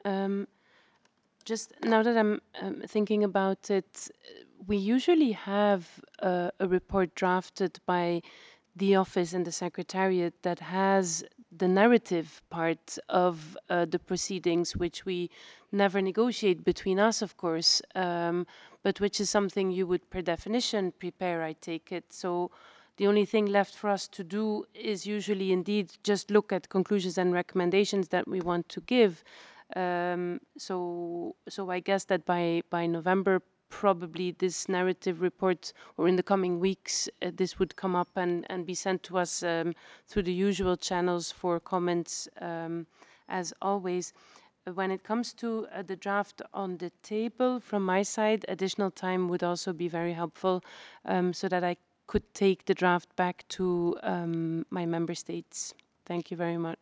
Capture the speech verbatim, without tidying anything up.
Um, just now that I'm um, thinking about it, uh, we usually have a, a report drafted by the office and the secretariat that has the narrative part of uh, the proceedings, which we never negotiate between us, of course, um, but which is something you would, per definition, prepare, I take it. So the only thing left for us to do is usually indeed just look at conclusions and recommendations that we want to give. Um, so, so I guess that by by November, probably this narrative report, or in the coming weeks, uh, this would come up and and be sent to us um, through the usual channels for comments, um, as always. Uh, When it comes to uh, the draft on the table, from my side, additional time would also be very helpful, um, so that I could take the draft back to um, my member states. Thank you very much.